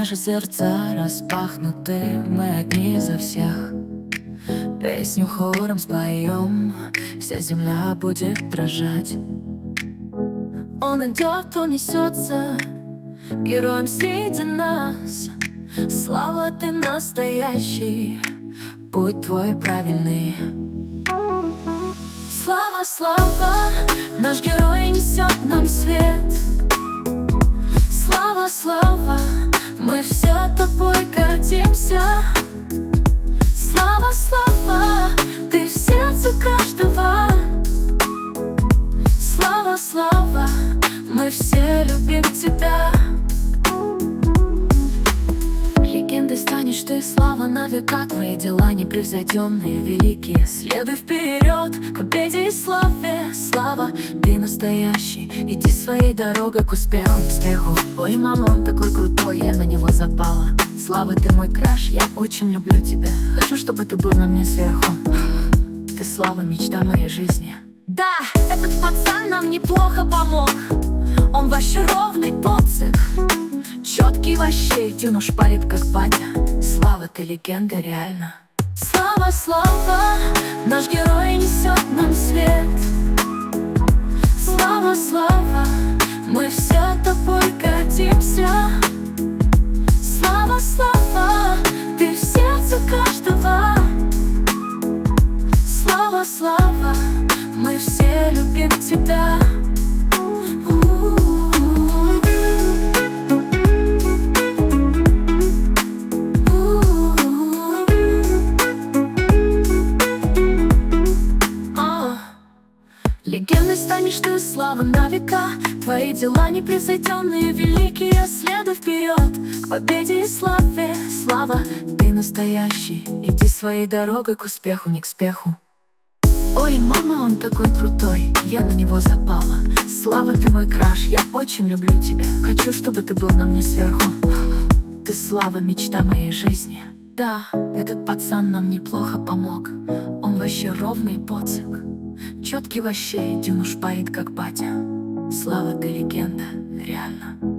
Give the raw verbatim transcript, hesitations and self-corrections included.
Наши сердца распахнуты, мы одни за всех. Песню хором споем, вся земля будет дрожать. Он идет, он несется, героем среди нас. Слава, ты настоящий, путь твой правильный. Слава, слава, наш герой несет нам свет. Слава, слава, мы все тобой гордимся. Слава, слава, ты в сердце каждого. Слава, слава, мы все любим тебя. Легендой станешь ты, слава на века. Твои дела непревзойденные, великие. Следуй вперед, к победе и славе. Слава, ты настоящий, иди своей дорогой к успеху, к успеху. Ой, мама, он такой крутой, я на него запала. Слава, ты мой краш, я очень люблю тебя. Хочу, чтобы ты был на мне сверху. Ты, Слава, мечта моей жизни. Да, этот пацан нам неплохо помог. Он вообще ровный поцик, четкий вообще, Дюну шпарит как батя. Слава, ты легенда реально. Слава, слава, наш герой несет нам свет. Слава, слава, мы все тобой гордимся. Слава, слава, ты в сердце каждого. Слава, слава, мы все любим тебя. Легендой станешь ты, слава на века. Твои дела непревзойденные, великие. Следуй вперед, к победе и славе. Слава, ты настоящий, иди своей дорогой к успеху, не к спеху. Ой, мама, он такой крутой, я на него запала. Слава, ты мой краш, я очень люблю тебя. Хочу, чтобы ты был на мне сверху. Ты, Слава, мечта моей жизни. Да, этот пацан нам неплохо помог. Он вообще ровный поцик, четкий вообще, Дюну шпарит как батя. Слава, ты легенда, реально.